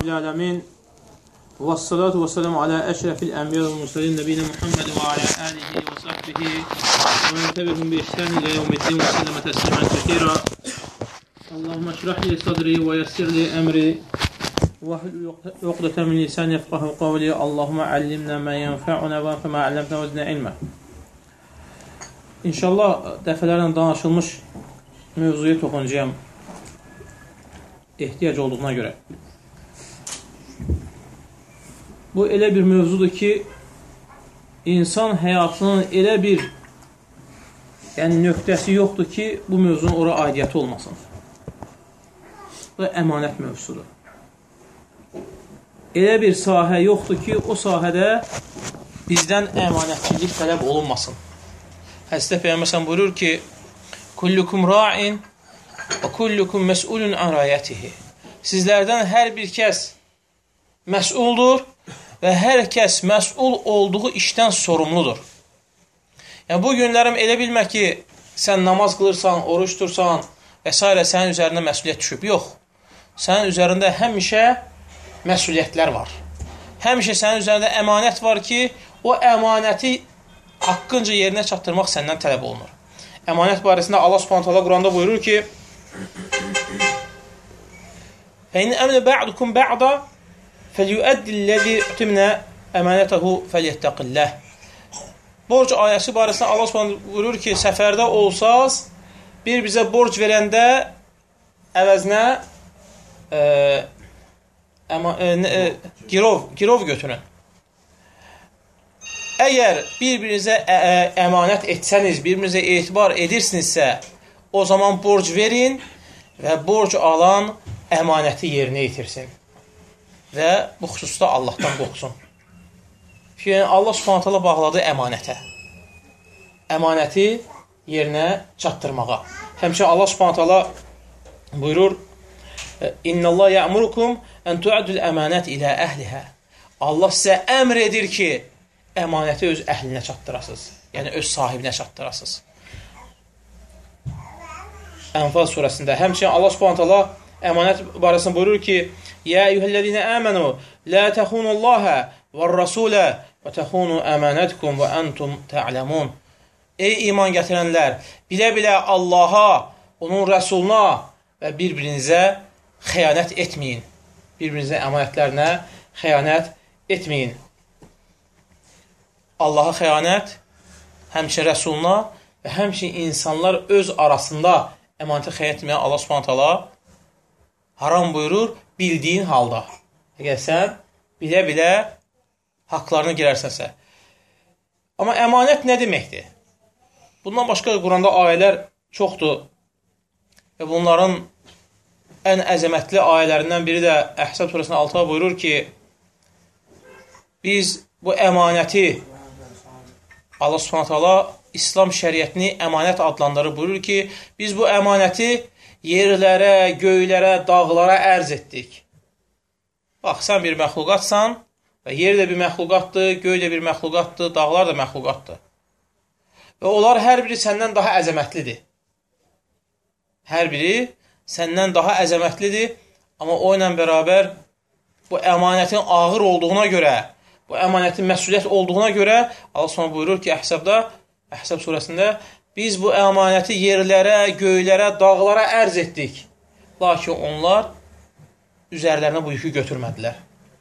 Rabbil Vessalatu vesselamu ala eşrefil enbiya ve mursalin nebiyina Muhammed ve ala alihi ve sahbihi ve men tebihum bi ihsan ila yevmiddin ve selleme teslimen kethira. Allahümme şrah li sadri ve yessir li emri ve hlul uqdeten min lisani yefqahu qavli. Allahümme allimna ma yenfa'una ve enfa'ma allamtena ve zidna ilma. İnşallah dəfələrlə danışılmış mövzuya toxunacağam ehtiyac olduğuna görə. Bu elə bir mövzudur ki, insan həyatının elə bir nöqtəsi yoxdur ki, bu mövzunun ora aidiyyəti olmasın. Bu əmanət mövzusudur. Elə bir sahə yoxdur ki, o sahədə bizdən əmanətçilik tələb olunmasın. Həzrəti Peyğəmbər buyurur ki, kullukum ra'in və kullukum məs'ulun an rayatihi. Sizlərdən hər bir kəs məsuldur və hər kəs məsul olduğu işdən sorumludur. Yəni, bu günlərim elə bilmək ki, sən namaz qılırsan, oruç tutursan və s. sənin üzərində məsuliyyət düşüb. Yox, sənin üzərində həmişə məsuliyyətlər var. Həmişə sənin üzərində əmanət var ki, o əmanəti haqqınca yerinə çatdırmaq səndən tələb olunur. Əmanət barəsində Allah Subhanahu taala Quranda buyurur ki: "Fəin əmnə ba'dukum ba'da felyu'addillezî utimna əmanətehu felyettaqillah." Borc ayəsi barəsində Allah Subhanahu buyurur ki, səfərdə olsaz, bir bizə borc verəndə əvəzinə girov götürün. Əgər bir-birinizə əmanət etsəniz, bir-birinizə etibar edirsinizsə, o zaman borc verin və borc alan əmanəti yerinə yetirsin. Və bu xüsusda Allahdan qorxsun. Yəni, Allah Subhanahu taala bağladı əmanətə. Əmanəti yerinə çatdırmağa. Həmçinin Allah Subhanahu taala buyurur: "İnnallah ya'murukum an tu'addul əmanət ilə əhliha." Allah sizə əmr edir ki, əmanəti öz əhlinə çatdırasınız. Yəni, öz sahibinə çatdırasınız. Ənfal surəsində həmçinin Allah Subhanahu taala əmanət barəsində buyurur ki: "Ya eyyuhellezine amenu la tahunullaha ve'r-rasula və tahunu əmanətkum və entum ta'lamun." Ey iman gətirənlər, bilə-bilə Allaha, onun rəsuluna və bir-birinizə xəyanət etməyin. Bir-birinizə əmanətlərinə xəyanət etməyin. Allaha xəyanət, həmçinin rəsuluna və həmçinin insanlar öz arasında əmanətə xəyanət etməyən Allah Subhanahu taala haram buyurur, bildiyin halda. Əgər sən bilə-bilə haqlarını girərsənsə. Amma əmanət nə deməkdir? Bundan başqa Quranda ayələr çoxdur. Və bunların ən əzəmətli ayələrindən biri də Əhzab surəsində 6-a buyurur ki, biz bu əmanəti Allah Subhanahu taala İslam şəriətini əmanət adlandırır, buyurur ki, biz bu əmanəti yerlərə, göylərə, dağlara ərz etdik. Bax, sən bir məxluqatsan və yer də bir məxluqatdır, göy də bir məxluqatdır, dağlar da məxluqatdır. Və onlar hər biri səndən daha əzəmətlidir. Hər biri səndən daha əzəmətlidir, amma o ilə bərabər bu əmanətin ağır olduğuna görə, bu əmanətin məsuliyyət olduğuna görə Allah sonra buyurur ki, Əhzab surəsində biz bu əmanəti yerlərə, göylərə, dağlara ərz etdik. Lakin onlar üzərlərinə bu yükü götürmədilər.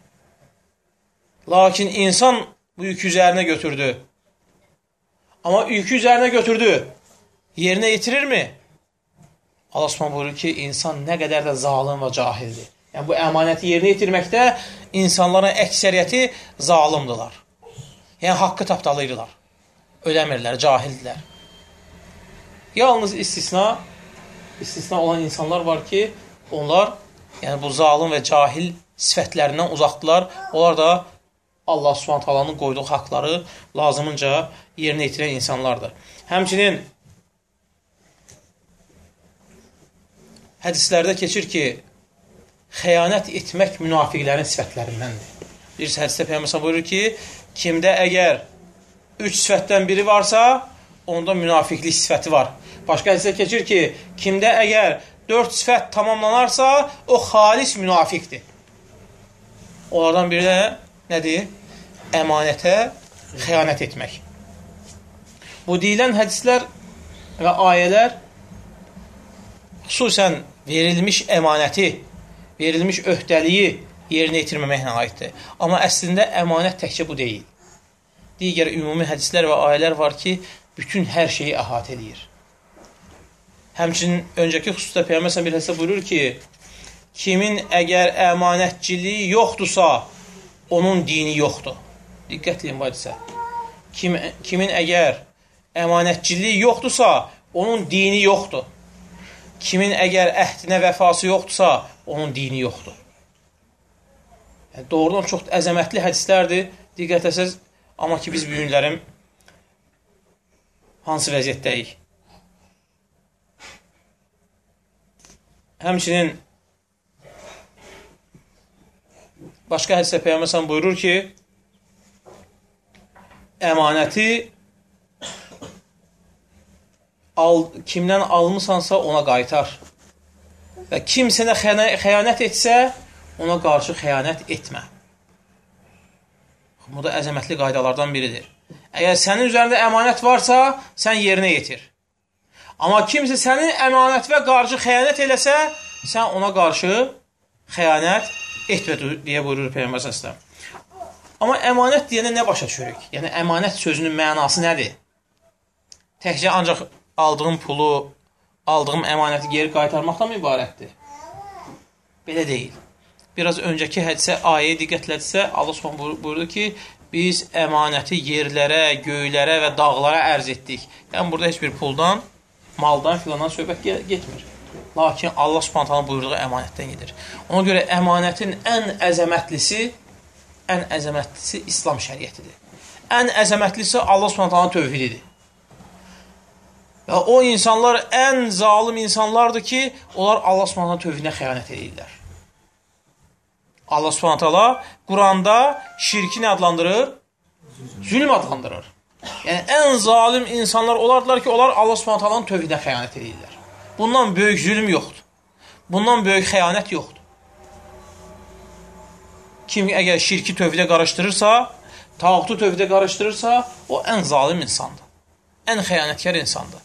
Lakin insan bu yükü üzərinə götürdü. Amma yükü üzərinə götürdü. Yerinə yetirirmi? Allah Subhanahu buyurur ki, insan nə qədər də zalim və cahildir. Yəni, bu əmanəti yerinə yetirməkdə insanların əksəriyyəti zalimdilər. Yəni, haqqı tapdalayırlar. Öləmirlər, cahildirlər. Yalnız istisna olan insanlar var ki, onlar yəni bu zalim və cahil sifətlərindən uzaqdılar. Onlar da Allah Subhanahu taalanın qoyduğu haqları lazımınca yerinə yetirən insanlardır. Həmçinin hədislərdə keçir ki, xəyanət etmək münafiqlərin sifətlərindəndir. Bir hədisdə Peyğəmbər buyurur ki, kimdə əgər 3 sifətdən biri varsa, onda münafiqlik sifəti var. Başqa hədisdə keçir ki, kimdə əgər 4 sifət tamamlanarsa, o xalis münafiqdir. Onlardan biri də nədir? Əmanətə xəyanət etmək. Bu deyilən hədislər və ayələr xüsusən verilmiş əmanəti, verilmiş öhdəliyi yerinə yetirməməklə aiddir. Amma əslində əmanət təkcə bu deyil. Digər ümumi hədislər və ayələr var ki, bütün hər şeyi əhatə edir. Həmçinin öncəki xüsusda Peyğəmbər bir hədisdə buyurur ki, kimin əgər əmanətçiliyi yoxdursa, onun dini yoxdur. Diqqət edin bu hadisə. Kimin əgər əmanətçiliyi yoxdursa, onun dini yoxdur. Kimin əgər əhdinə vəfası yoxdursa, onun dini yoxdur. Yəni, doğrudan çox əzəmətli hədislərdir. Diqqət etsəz, amma ki, biz bu günlərin hansı vəziyyətdəyik? Həmçinin başqa hədisdə Peyğəmbər buyurur ki, əmanəti kimdən almısansa ona qaytar. Və kim sənə xəyanət etsə, ona qarşı xəyanət etmə. Bu da əzəmətli qaydalardan biridir. Əgər sənin üzərində əmanət varsa, sən yerinə yetir. Amma kimsə sənin əmanətvə qarşı xəyanət eləsə, sən ona qarşı xəyanət etmə deyə buyurur Peyğəmbər s.ə.v. Amma əmanət deyəndə nə başa düşürük? Yəni, əmanət sözünün mənası nədir? Təkcə ancaq aldığım pulu, aldığım əmanəti geri qaytarmaqdan mı ibarətdir? Belə deyil. Biraz öncəki hədisə, ayəyə diqqətlədirsə, Allah s.ə.v. buyurdu ki, biz əmanəti yerlərə, göylərə və dağlara ərz etdik. Yəni, burada heç bir puldan, maldan filandan söhbət getmir. Lakin Allah s.ə.v. buyurduğu əmanətdən gedir. Ona görə əmanətin ən əzəmətlisi İslam şəriətidir. Ən əzəmətlisi Allah s.ə.v. tövhididir. Və o insanlar ən zalim insanlardır ki, onlar Allah s.ə.v. tövhidinə xəyanət edirlər. Allah s.ə.v. Quranda şirki nə adlandırır? Zülm adlandırır. Yəni, ən zalim insanlar olardılar ki, onlar Allah s.ə.v. tövhidinə xəyanət edirlər. Bundan böyük zülm yoxdur. Bundan böyük xəyanət yoxdur. Kim əgər şirki tövhidə qarışdırırsa, tağutu tövhidə qarışdırırsa, o ən zalim insandır. Ən xəyanətkar insandır.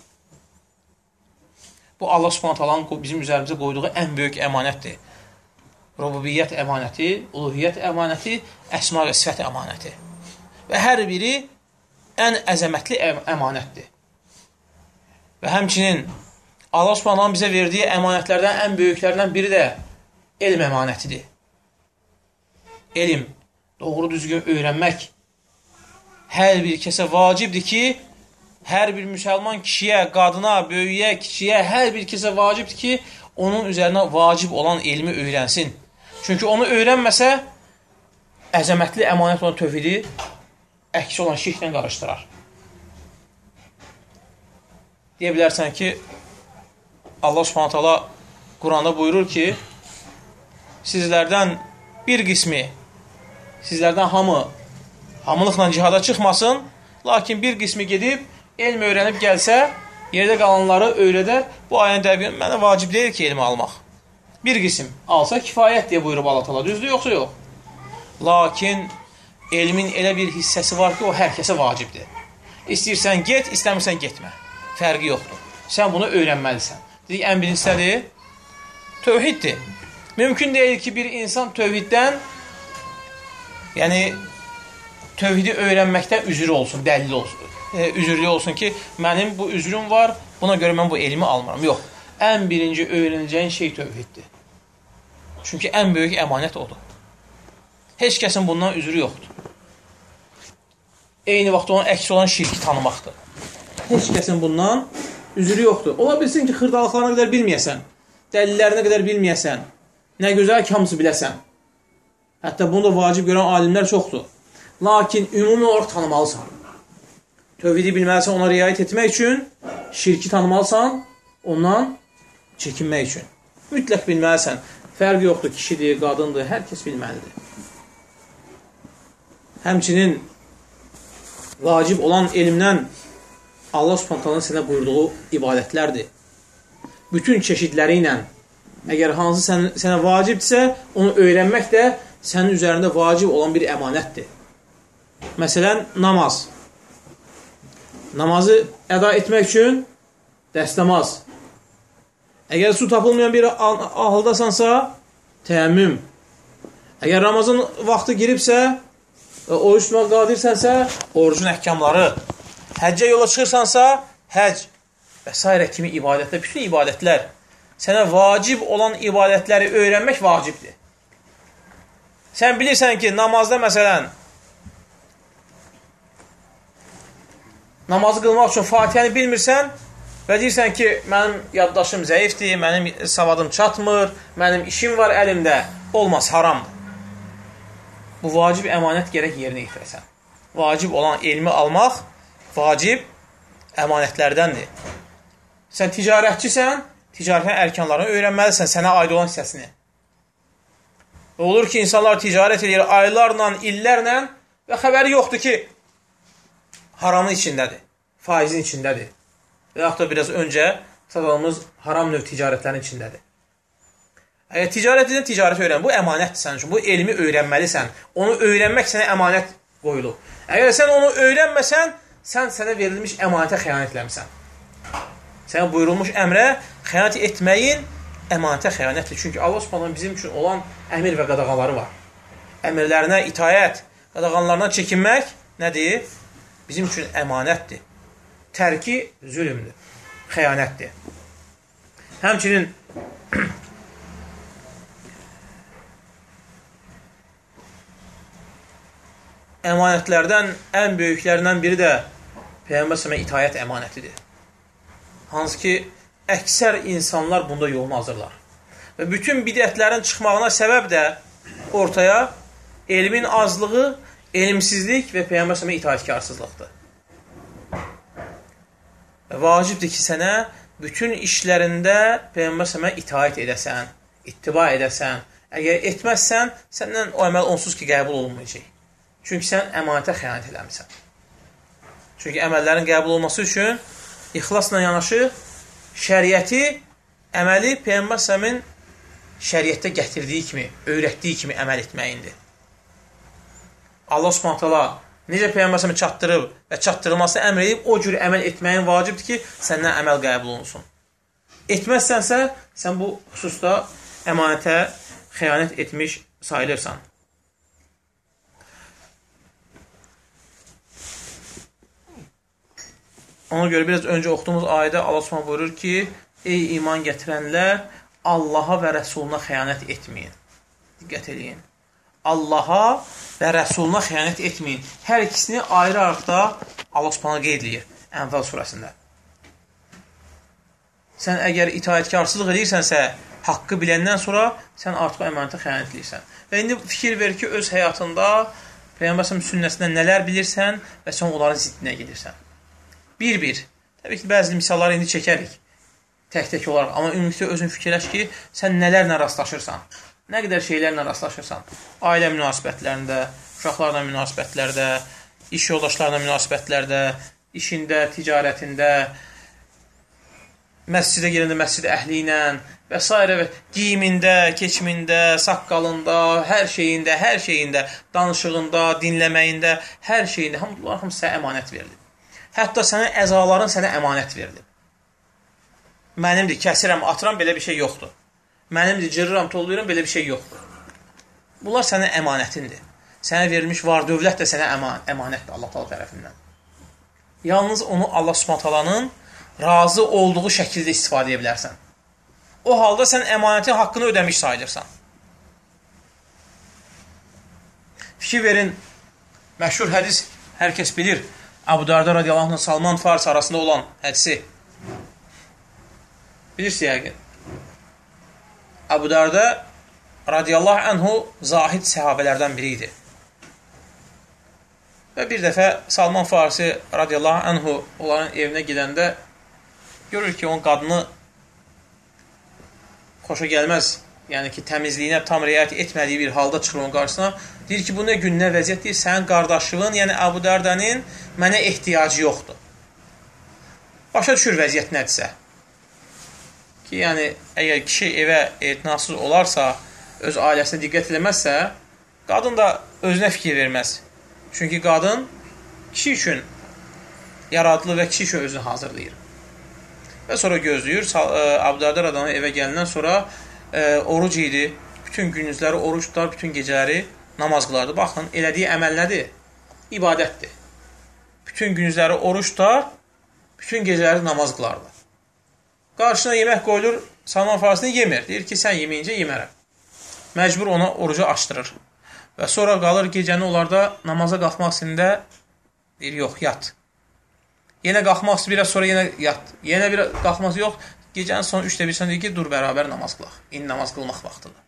Bu, Allah s.ə.v. bizim üzərimizə qoyduğu ən böyük əmanətdir. Rububiyyət əmanəti, uluhiyyət əmanəti, əsma və sifət əmanəti. Və hər biri ən əzəmətli əmanətdir. Və həmçinin Allah s.ə.v. bizə verdiyi əmanətlərdən ən böyüklərdən biri də elm əmanətidir. Elm, doğru düzgün öyrənmək hər bir kəsə vacibdir ki, hər bir müsəlman kişiyə, qadına, böyüyə, kişiyə, hər bir kəsə vacibdir ki, onun üzərinə vacib olan elmi öyrənsin. Çünki onu öyrənməsə, əzəmətli əmanət olan tövhidi əks olan şirklə qarışdırar. Deyə bilərsən ki, Allah s.ə.v. Quranda buyurur ki, sizlərdən bir qismi, sizlərdən hamılıqla cihada çıxmasın, lakin bir qismi gedib, elm öyrənib gəlsə, yerdə qalanları öyrədər, bu ayəni dəqiq, mənə vacib deyil ki, elmi almaq. Bir qism alsa kifayət deyə buyurub Allah təala, düzdür, yoxsa yox? Lakin elmin elə bir hissəsi var ki, o hər kəsə vacibdir. İstəyirsən get, istəmirsən getmə. Fərqi yoxdur. Sən bunu öyrənməlisən. Dedik, ən birincisidir, tövhiddir. Mümkün deyil ki, bir insan tövhiddən, yəni tövhidi öyrənməkdən üzrü olsun, dəlil olsun, üzürlü olsun ki, mənim bu üzrüm var, buna görə mən bu elmi almıram. Yox, ən birinci öyrənəcəyin şey tövhiddir. Çünki ən böyük əmanət odur. Heç kəsin bundan üzrü yoxdur. Eyni vaxtda onun əks olan şirki tanımaqdır. Heç kəsin bundan üzrü yoxdur. Ola bilsin ki, xırdalıqlarına qədər bilməyəsən, dəlillərinə qədər bilməyəsən, nə gözəl ki, hamısı biləsən. Hətta bunu da vacib görən alimlər çoxdur. Lakin ümumi olaraq tanımalısan. Tövhidi bilməlisən, ona riayət etmək üçün, şirki tanımalısan, ondan çəkinmək üçün. Mütləq bilməlisən. Fərq yoxdur, kişidir, qadındır, hər kəs bilməlidir. Həmçinin vacib olan elmdən Allah Subhanahu sənə buyurduğu ibadətlərdir. Bütün çeşidləri ilə, əgər hansı sənə vacibdirsə, onu öyrənmək də sənin üzərində vacib olan bir əmanətdir. Məsələn, namaz. Namazı əda etmək üçün dəstəmaz. Əgər su tapılmayan bir haldasansa, təyəmmüm. Əgər Ramazan vaxtı giribsə, oruç tutmaq qadirsənsə, orucun əhkamları. Həccə yola çıxırsansa, həcc və s. kimi ibadətlər, bütün ibadətlər. Sənə vacib olan ibadətləri öyrənmək vacibdir. Sən bilirsən ki, namazda məsələn, namazı qılmaq üçün Fatihəni bilmirsən və deyirsən ki, mənim yaddaşım zəifdir, mənim savadım çatmır, mənim işim var əlimdə, olmaz, haramdır. Bu vacib əmanət gərək yerinə yetirəsən. Vacib olan elmi almaq, vacib əmanətlərdəndir. Sən ticarətçisən, ticarətin ərkanlarını öyrənməlisən, sənə aid olan hissəsini. Olur ki, insanlar ticarət edir aylarla, illərlə və xəbəri yoxdur ki, haramın içindədir, faizin içindədir. Və yaxud da biraz öncə sadalımız haram növ ticarətlərin içindədir. Əgər ticarət edən ticarət öyrən, bu əmanətdir sənin üçün, bu elmi öyrənməlisən. Onu öyrənmək sənə əmanət qoyulur. Əgər sən onu öyrənməsən, sən sənə verilmiş əmanətə xəyanət eləmirsən. Sənə buyurulmuş əmrə xəyanət etməyin əmanətə xəyanətdir. Çünki Allah Subhanahu bizim üçün olan əmir və qadağanları var. Əmirlərinə itayət, qadağanlarından çəkinmək nədir? Bizim üçün əmanətdir. Tərki zülmdür, xəyanətdir. Həmçinin əmanətlərdən ən böyüklərindən biri də Peyğəmbər s.ə.və itayət əmanətidir. Hansı ki, əksər insanlar bunda yolunu hazırlar. Və bütün bidətlərin çıxmağına səbəb də ortaya elmin azlığı, elmsizlik və Peyğəmbər s.ə.və itayətkarsızlıqdır. Və vacibdir ki, sənə bütün işlərində Peyğəmbər s.ə.və itayət edəsən, ittiba edəsən. Əgər etməzsən, səndən o əməl onsuz ki, qəbul olunmayacaq. Çünki sən əmanətə xəyanət eləmirsən. Çünki əməllərin qəbul olması üçün ixlasla yanaşı şəriəti, əməli Peyğəmbər s.ə.v-in şəriətdə gətirdiyi kimi, öyrətdiyi kimi əməl etməyindir. Allah Subhanahu necə Peyğəmbər s.ə.v çatdırıb və çatdırılmasını əmr edib, o cür əməl etməyin vacibdir ki, səndən əməl qəbul olunsun. Etməzsənsə, sən bu xüsusda əmanətə xəyanət etmiş sayılırsan. Ona görə biraz öncə oxuduğumuz ayədə Allah Subhanahu buyurur ki, ey iman gətirənlər, Allaha və Rəsuluna xəyanət etməyin. Diqqət edin. Allaha və Rəsuluna xəyanət etməyin. Hər ikisini ayrı-ayrıqda Allah Subhanahu qeyd edir Ənfal surəsində. Sən əgər itayətkarsızlıq edirsənsə, haqqı biləndən sonra sən artıq əmanətə xəyanət edirsən. Və indi fikir ver ki, öz həyatında Peyğəmbər sünnəsindən nələr bilirsən və sən onların ziddinə gedirsən. Bir-bir. Təbii ki, bəzi misalları indi çəkərik. Tək-tək olaraq. Amma ümumilikdə özün fikirləş ki, sən nələrlə rastlaşırsan. Nə qədər şeylərlə rastlaşırsan. Ailə münasibətlərində, uşaqlarla münasibətlərdə, iş yoldaşlarla münasibətlərdə, işində, ticarətində, məscidə girəndə məscid əhli ilə və s. Giyimində, keçimində, saqqalında, hər şeyində, danışığında, dinləməyində, hər şeyində, bunlar hamısı əmanət verilir. Hətta sənin əzaların sənə əmanət verilib. Mənimdir, kəsirəm, atıram, belə bir şey yoxdur. Mənimdir, cırıram, tollayıram, belə bir şey yoxdur. Bunlar sənin əmanətindir. Sənə verilmiş var dövlət də sənə əmanətdir Allah Taala tərəfindən. Yalnız onu Allah Subhanahu razı olduğu şəkildə istifadə edə bilərsən. O halda sən əmanətin haqqını ödəmiş sayılırsan. Fikir verin, məşhur hədis hər kəs bilir. Əbu Darda radiyallahu anh Salman Fars arasında olan hədisi. Bilirsiniz yəqin. Əbu Darda radiyallahu anhu zahid səhabələrdən biri idi. Və bir dəfə Salman Farsi radiyallahu anhu onların evinə gedəndə görür ki, onun qadını xoşa gəlməz. Yəni ki, təmizliyinə tam riayət etmədiyi bir halda çıxır onun qarşısına. Deyir ki, bu nə gün, nə vəziyyət deyir, sənin qardaşlığın, yəni Əbu Dardanın mənə ehtiyacı yoxdur. Başa düşür vəziyyət nədirsə. Ki, yəni, əgər kişi evə etinasız olarsa, öz ailəsinə diqqət eləməzsə, Qadın da özünə fikir verməz. Çünki qadın kişi üçün yaradılır və kişi üçün özünü hazırlayır. Və sonra gözləyir. Əbu Dərdə radiyallahu anh evə gəlindən sonra oruc idi. Bütün gündüzləri oruc tutar, bütün gecələri namaz qılardı. Baxın, elədiyi əməl nədir? İbadətdir. Bütün gündüzləri oruc tutar, bütün gecələri namaz qılardı. Qarşına yemək qoyulur, salman farasını yemir. Deyir ki, sən yeməyincə yemərəm. Məcbur ona orucu açdırır. Və sonra qalır gecəni onlarda namaza qalxmaq istəyəndə deyir, yox, yat. Yenə qalxmaq istəyir, biraz sonra yenə yat. Yenə bir qalxmaq yox. Gecənin son 3də birsən deyir ki, dur bərabər namaz qılaq. İndi namaz qılmaq vaxtıdır.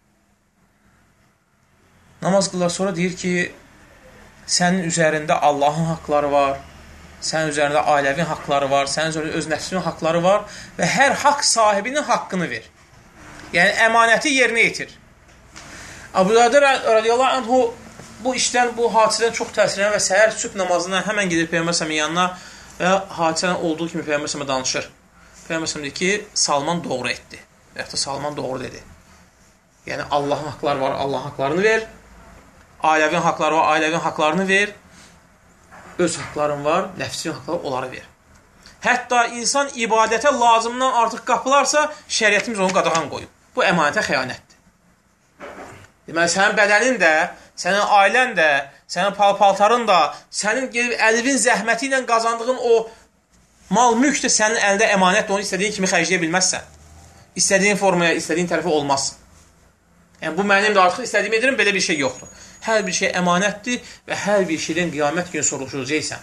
Namaz qılar sonra deyir ki, sənin üzərində Allahın haqları var, sənin üzərində ailəvin haqları var, sənin üzərində öz nəfsinin haqları var və hər haqq sahibinin haqqını ver. Yəni, əmanəti yerinə yetir. Əbu Dərdə radiyallahu anhu bu işdən, bu hadisədən çox təsirlənir və səhər sübh namazından həmən gedir Peyğəmbər s.ə.v-in yanına və hadisədən olduğu kimi Peyğəmbər s.ə.və danışır. Peyğəmbər s.ə.v deyir ki, Salman doğru etdi. Və yaxud da Salman doğru dedi. Yəni, Allahın haqları var, Allahın haqlarını ver. Ailəvin haqları var, ailəvin haqlarını ver. Öz haqların var, nəfsin haqları, onları ver. Hətta insan ibadətə lazımdan artıq qapılarsa, şəriətimiz onu qadağan qoyub. Bu əmanətə xəyanətdir. Deməli, sənin bədənin də, sənin ailən də, sənin paltarın da, sənin əlivin zəhməti ilə qazandığın o mal-mülk də sənin əldə əmanətdir, onu istədiyin kimi xərcləyə bilməzsən. İstədiyin formaya, istədiyin tərəfə olmaz. Yəni, bu mənim də artıq istədiyim edirəm, belə bir şey yoxdur. Hər bir şey əmanətdir və hər bir şeydən qiyamət günü soruşulacaqsən.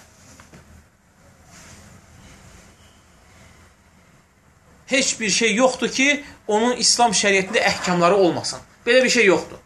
Heç bir şey yoxdur ki, onun İslam şəriətində əhkamları olmasın. Belə bir şey yoxdur.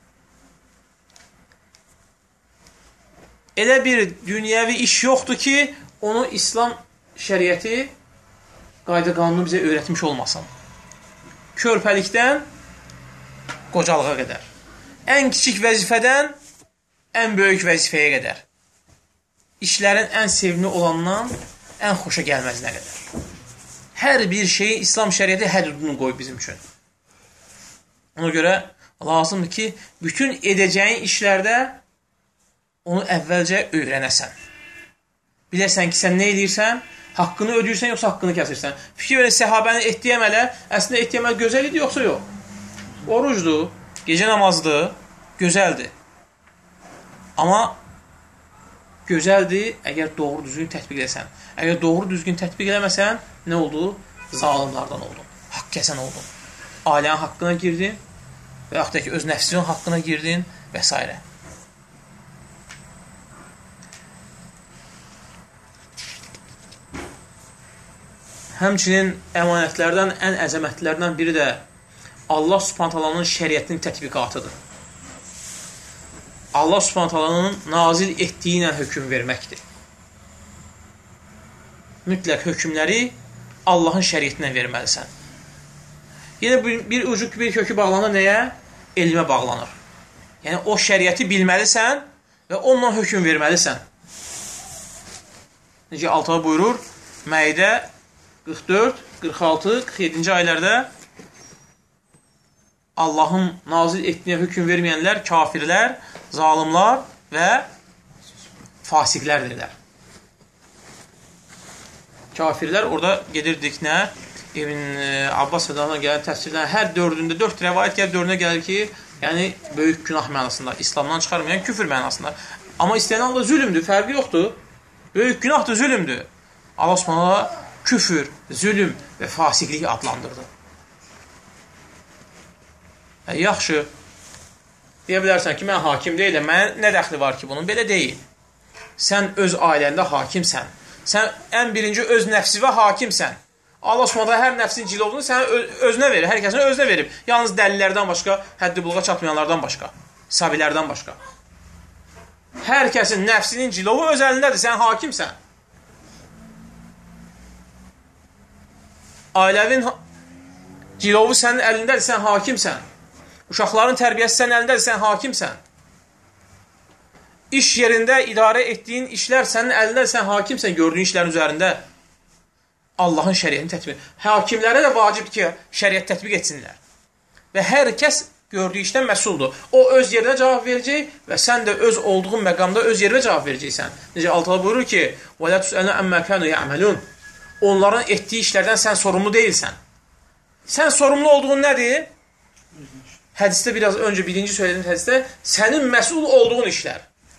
Elə bir dünyəvi iş yoxdur ki, onu İslam şəriəti qayda qanunu bizə öyrətmiş olmasın. Körpəlikdən qocalığa qədər. Ən kiçik vəzifədən ən böyük vəzifəyə qədər. İşlərin ən sevimli olandan ən xoşa gəlməzinə qədər. Hər bir şeyi İslam şəriəti hədudunu qoyub bizim üçün. Ona görə lazımdır ki, bütün edəcəyin işlərdə onu əvvəlcə öyrənəsən. Biləsən ki, sən nə edirsən, haqqını ödəyirsən, yoxsa haqqını kəsirsən. Fikir verin, səhabənin etdiyi əmələ, əslində etdiyi əməl gözəl idi, yoxsa yox? Orucdur, gecə namazdır, gözəldir. Amma gözəldir, əgər doğru düzgün tətbiq edəsən. Əgər doğru düzgün tətbiq eləməsən, nə oldu? Zalimlardan oldun, haqq kəsən oldun. Ailənin haqqına girdin və yaxud da ki, öz nəfsinin haqqına girdin və s. Həmçinin əmanətlərdən ən əzəmətlilərdən biri də Allah subhanətəlanın şəriətinin tətbiqatıdır. Allah subhanətəlanın nazil etdiyi ilə hökm verməkdir. Mütləq hökmləri Allahın şəriətinə verməlisən. Yenə bir ucu, bir kökü bağlanır nəyə? Elmə bağlanır. Yəni, o şəriəti bilməlisən və onunla hökm verməlisən. Necə altığa buyurur? Məidə 44, 46, 47-ci ayələrdə Allahın nazil etdiyinə hökm verməyənlər kafirlər, zalimlar və fasiqlərdirlər. Kafirlər orada gedirdik nə? İbn Abbas rəziyallahu anh gələn təfsirlərin hər dördündə, 4 rəvayət gəlib dördünə gəlir ki, yəni böyük günah mənasında, İslamdan çıxarmayan küfür mənasında. Amma istəyən Allah zülümdür, fərqi yoxdur. Böyük günahdır, zülümdür. Allah subhanahu küfür, zülüm və fasiqlik adlandırdı. Yaxşı, deyə bilərsən ki, mən hakim deyiləm, mənə nə dəxli var ki bunun? Belə deyil. Sən öz ailəndə hakimsən. Sən ən birinci öz nəfsivə hakimsən. Allah subhanətə hər nəfsin cilovunu sənə özünə verir, hər kəsin özünə verib. Yalnız dəlillərdən başqa, həddi buluğa çatmayanlardan başqa, sabilərdən başqa. Hər kəsin nəfsinin cilovu öz əlindədir, sən hakimsən. Ailəvin cilovu sənin əlindədir, sən hakimsən. Uşaqların tərbiyəsi sənin əlindədir, sən hakimsən. İş yerində idarə etdiyin işlər sənin əlindədir, sən hakimsən gördüyün işlərin üzərində. Allahın şəriətini tətbiq. Hakimlərə də vacibdir ki, şəriət tətbiq etsinlər. Və hər kəs gördüyü işdən məsuldur. O öz yerinə cavab verəcək və sən də öz olduğun məqamda öz yerinə cavab verəcəksən. Necə Allah buyurur ki, وَلَا تُسْأَلُوا عَمَّا كَانُوا يَعْمَلُونَ Onların etdiyi işlərdən sən sorumlu deyilsən. Sən sorumlu olduğun nədir? Hədisdə biraz öncə birinci söylədiyim hədisdə sənin məsul olduğun işlər.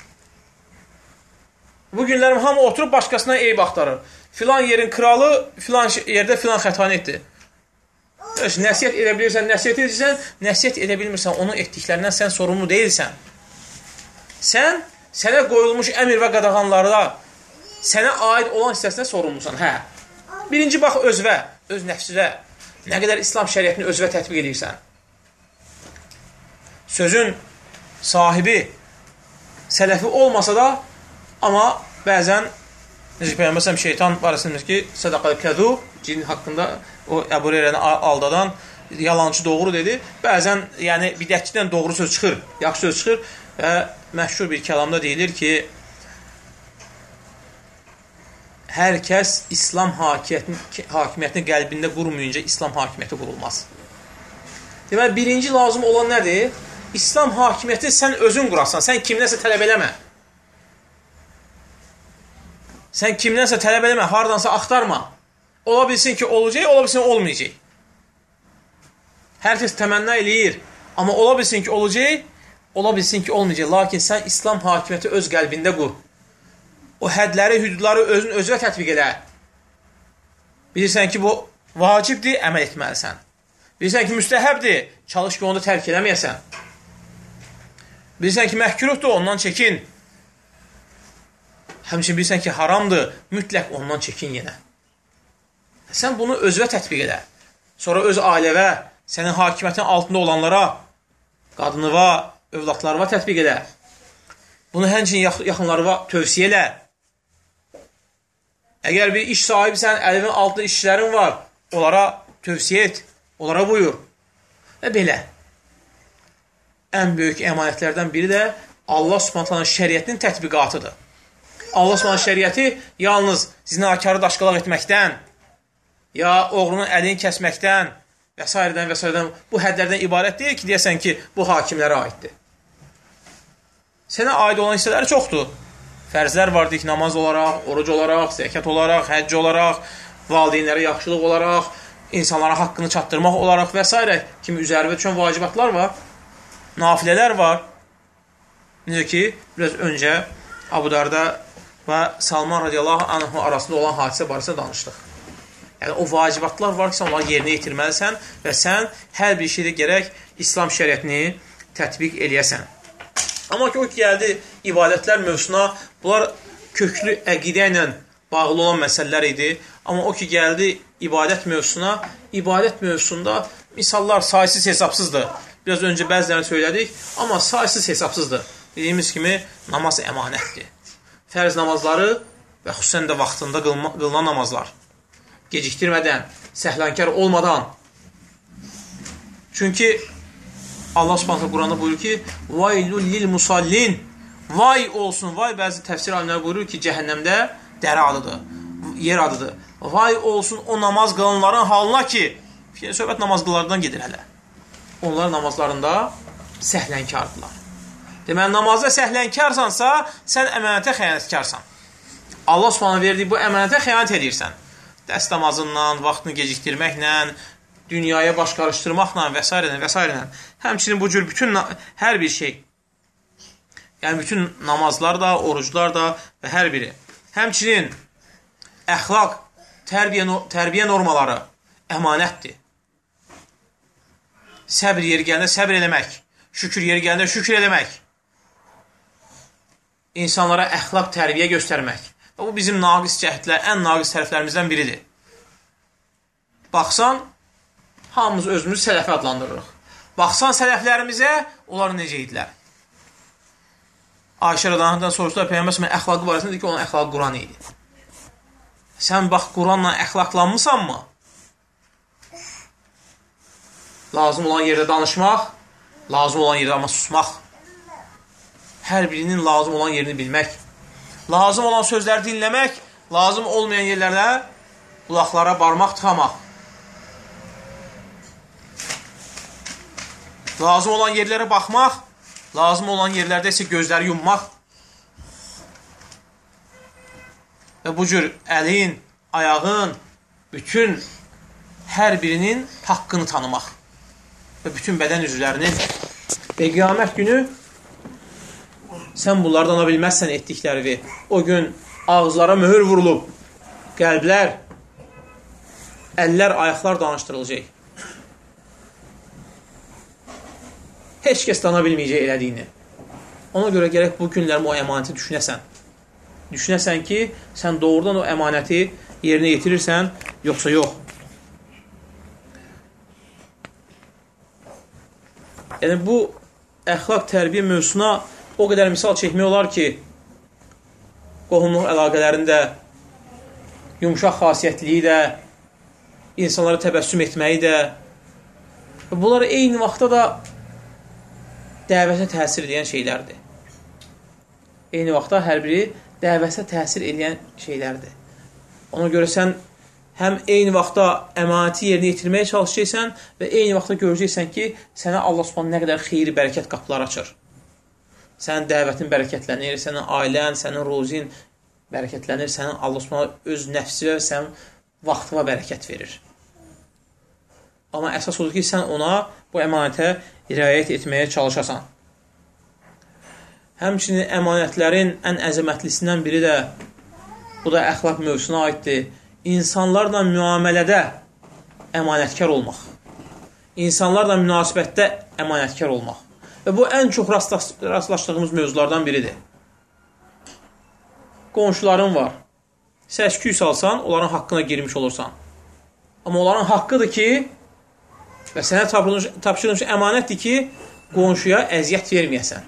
Bu günlərim hamı oturub başqasına eyb axtarır. Filan yerin kralı filan yerdə filan xətanı etdi. Nəsiyyət edə bilirsən, nəsiyyət edirsən, nəsiyyət edə bilmirsən, onun etdiklərindən sən sorumlu deyilsən. Sən, sənə qoyulmuş əmr və qadağanlarda sənə aid olan hissəsinə sorumlusan. Hə. Birinci bax özvə, öz nəfsivə. Nə qədər İslam şəriətini özvə tətbiq edirsən. Sözün sahibi sələfi olmasa da, amma bəzən necə Peyğəmbər şeytan barəsində ki, sədaqəl kəzub, cin haqqında o Əbu Hüreyrəni aldadan yalancı doğru dedi. Bəzən yəni bidətçidən doğru söz çıxır, yaxşı söz çıxır və məşhur bir kəlamda deyilir ki, hər kəs İslam hakimiyyətini qəlbində qurmayınca İslam hakimiyyəti qurulmaz. Deməli, birinci lazım olan nədir? İslam hakimiyyəti sən özün qurasan, sən kimdənsə tələb eləmə. Sən kimdənsə tələb eləmə, haradansa axtarma. Ola bilsin ki, olacaq, ola bilsin olmayacaq. Hər kəs təmənna eləyir, amma ola bilsin ki, olacaq, ola bilsin ki, olmayacaq. Lakin sən İslam hakimiyyəti öz qəlbində qur. O hədləri, hüdudları özünə tətbiq elə. Bilirsən ki, bu vacibdir, əməl etməlisən. Bilirsən ki, müstəhəbdir, çalış ki, onu da tərk eləməyəsən. Bilirsən ki, məhkuruhdur, ondan çəkin. Həmçin bilirsən ki, haramdır, mütləq ondan çəkin yenə. Sən bunu özvə tətbiq elə. Sonra öz ailəvə, sənin hakimiyyətin altında olanlara, qadınıva, övladlarıva tətbiq elə. Bunu həmçin yaxınlarıva tövsiyə elə. Əgər bir iş sahibisən, əlinin altında işçilərin var, onlara tövsiyə et, onlara buyur. Və belə. Ən böyük əmanətlərdən biri də Allah Subhanahu şəriətinin tətbiqatıdır. Allah Subhanahu şəriəti yalnız zinakarı daşqalaq etməkdən, ya oğlunun əlini kəsməkdən və s. bu hədlərdən ibarət deyil ki, deyəsən ki, bu hakimlərə aiddir. Sənə aid olan hissələri çoxdur. Fərzlər var deyik, namaz olaraq, oruc olaraq, zəkat olaraq, həcc olaraq, valideynlərə yaxşılıq olaraq, insanlara haqqını çatdırmaq olaraq və s. kimi üzərində düşən vacibatlar var, nafilələr var. Necə ki, biraz öncə Abu Darda və Salman radiyallahu anhu arasında olan hadisə barəsində danışdıq. Yəni, o vacibatlar var ki, sən onları yerinə yetirməlisən və sən hər bir şeydə gərək İslam şəriətini tətbiq eləyəsən. Amma ki, o ki, gəldi ibadətlər mövzusuna, bunlar köklü əqidə ilə bağlı olan məsələlər idi. Amma o ki, gəldi ibadət mövzusunda misallar saysız hesabsızdır. Biraz öncə bəzilərini söylədik, amma saysız hesabsızdır. Dediyimiz kimi, namaz əmanətdir. Fərz namazları və xüsusən də vaxtında qılınan namazlar. Gecikdirmədən, səhlankar olmadan. Çünki Allah Subhanahu Quranda buyurur ki, "Vaylul lil musallin." Vay olsun, vay bəzi təfsir alimləri buyurur ki, cəhənnəmdə dərə adıdır, yer adıdır. Vay olsun o namaz qılanların halına ki, söhbət namaz qılanlardan gedir hələ. Onlar namazlarında səhlənkardılar. Deməli, namazda səhlənkarsansa, sən əmənətə xəyanətkarsan. Allah Subhanahu verdiyi bu əmənətə xəyanət edirsən. Dəst namazından, vaxtını gecikdirməklə, dünyaya baş qarışdırmaqla və s. Həmçinin bu cür bütün hər bir şey, yəni bütün namazlar da, oruclar da və hər biri. Həmçinin əxlaq, tərbiyə normaları əmanətdir. Səbr yeri gəndə səbr eləmək, şükür yeri gəndə şükür eləmək, insanlara əxlaq, tərbiyə göstərmək. Və bu bizim naqis cəhətlər, ən naqis tərəflərimizdən biridir. Baxsan, hamımız özümüzü sələfi adlandırırıq. Baxsan sələflərimizə, onlar necə idilər? Ayşə radiyallahu soruşdular, Peyğəmbər əxlaqı barəsində dedi ki, onun əxlaqı Quran idi. Sən bax, Quranla əxlaqlanmısanmı? Lazım olan yerdə danışmaq, lazım olan yerdə amma susmaq. Hər birinin lazım olan yerini bilmək. Lazım olan sözləri dinləmək, lazım olmayan yerlərdə qulaqlara barmaq tıxamaq. lazım olan yerlərə baxmaq, lazım olan yerlərdə isə gözləri yummaq və bu cür əlin, ayağın, bütün hər birinin haqqını tanımaq və bütün bədən üzvlərinin və qiyamət günü sən bunlardan ana bilməzsən etdikləri. O gün ağızlara möhür vurulub, qəlblər, əllər, ayaqlar danışdırılacaq. Heç kəs dana bilməyəcək elədiyini. Ona görə gərək bu günlərim o əmanəti düşünəsən. Düşünəsən ki, sən doğrudan o əmanəti yerinə yetirirsən, yoxsa yox. Yəni, bu əxlaq tərbiyə mövzusuna o qədər misal çəkmək olar ki, qohumluq əlaqələrində yumuşaq xasiyyətliyi də, insanlara təbəssüm etməyi də, bunlar eyni vaxtda da dəvətə təsir edən şeylərdir. Eyni vaxtda hər biri dəvətə təsir edən şeylərdir. Ona görə sən həm eyni vaxtda əmanəti yerinə yetirməyə çalışacaqsən və eyni vaxtda görəcəksən ki, sənə Allah Subhanahu nə qədər xeyir, bərəkət qapılar açır. Sənin dəvətin bərəkətlənir, sənin ailən, sənin ruzin bərəkətlənir, sənin Allah Subhanahu öz nəfsi və sənin vaxtına bərəkət verir. Amma əsas odur ki, sən ona bu əmanətə riayət etməyə çalışasan. Həmçinin əmanətlərin ən əzəmətlisindən biri də, bu da əxlaq mövzusuna aiddir, insanlarla müamilədə əmanətkar olmaq. İnsanlarla münasibətdə əmanətkar olmaq. Və bu ən çox rastlaşdığımız mövzulardan biridir. Qonşuların var. Səs-küy salsan, onların haqqına girmiş olursan. Amma onların haqqıdır ki, və sənə tapşırılmış əmanətdir ki, qonşuya əziyyət verməyəsən.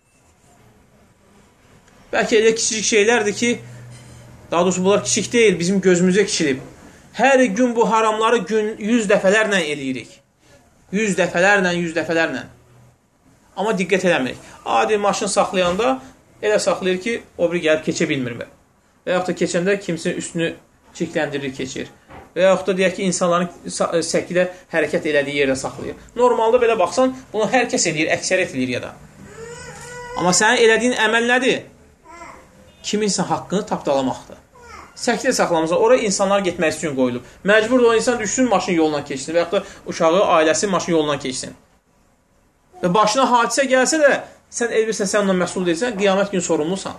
Bəlkə elə kiçik şeylərdir ki, daha doğrusu bunlar kiçik deyil, bizim gözümüzə kiçilib. Hər gün bu haramları 100 dəfələrlə eləyirik. 100 dəfələrlə. Amma diqqət eləmirik. Adi maşın saxlayanda elə saxlayır ki, o biri gəlib keçə bilmir. Və yaxud da keçəndə kimsinin üstünü çirkləndirir, keçir. Və yaxud da deyək ki, insanların səkidə hərəkət elədiyi yerdə saxlayır. Normalda belə baxsan, bunu hər kəs eləyir, əksəriyyət eləyir ya da. Amma sənin elədiyin əməl nədir? Kiminsə haqqını tapdalamaqdır. Səkidə saxlamırsan, oraya insanlar getmək üçün qoyulub. Məcbur da o insan düşsün, maşın yolundan keçsin və yaxud da uşağı, ailəsi maşın yolundan keçsin. Və başına hadisə gəlsə də, sən elbirsən, sən ondan məsul deyilsən, qiyamət gün sorumlusan.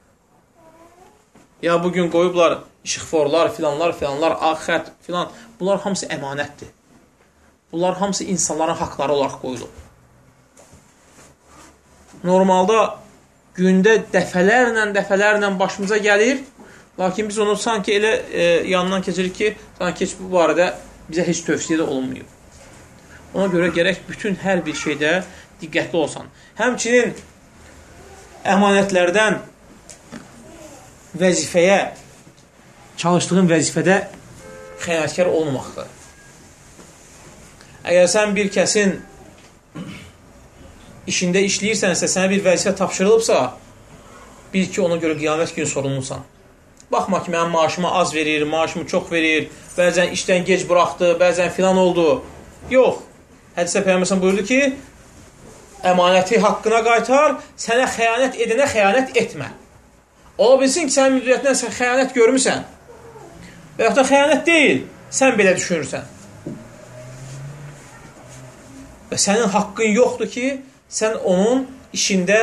Ya bugün qoyublar işıqforlar, filanlar, ağ xət, filan. Bunlar hamısı əmanətdir. Bunlar hamısı insanların haqları olaraq qoyulub. Normalda gündə dəfələrlə başımıza gəlir, lakin biz onu sanki elə yanından keçirik ki, sanki bu barədə bizə heç tövsiyə də olunmuyor. Ona görə gərək bütün hər bir şeydə diqqətli olsan. Həmçinin əmanətlərdən vəzifəyə, çalışdığın vəzifədə xəyanətkar olmamaqdır. Əgər sən bir kəsin işində işləyirsənsə, sənə bir vəzifə tapşırılıbsa, bil ki, ona görə qiyamət günü sorumlusan. Baxma ki, mənim maaşımı az verir, maaşımı çox verir, bəzən işdən gec buraxdı, bəzən filan oldu. Yox. Hədisdə Peyğəmbər buyurdu ki, əmanəti haqqına qaytar, sənə xəyanət edənə xəyanət etmə. Ola bilsin ki, sənin müddətindən sən xəyanət görmüsən. Və yaxud da xəyanət deyil, sən belə düşünürsən. Və sənin haqqın yoxdur ki, sən onun işində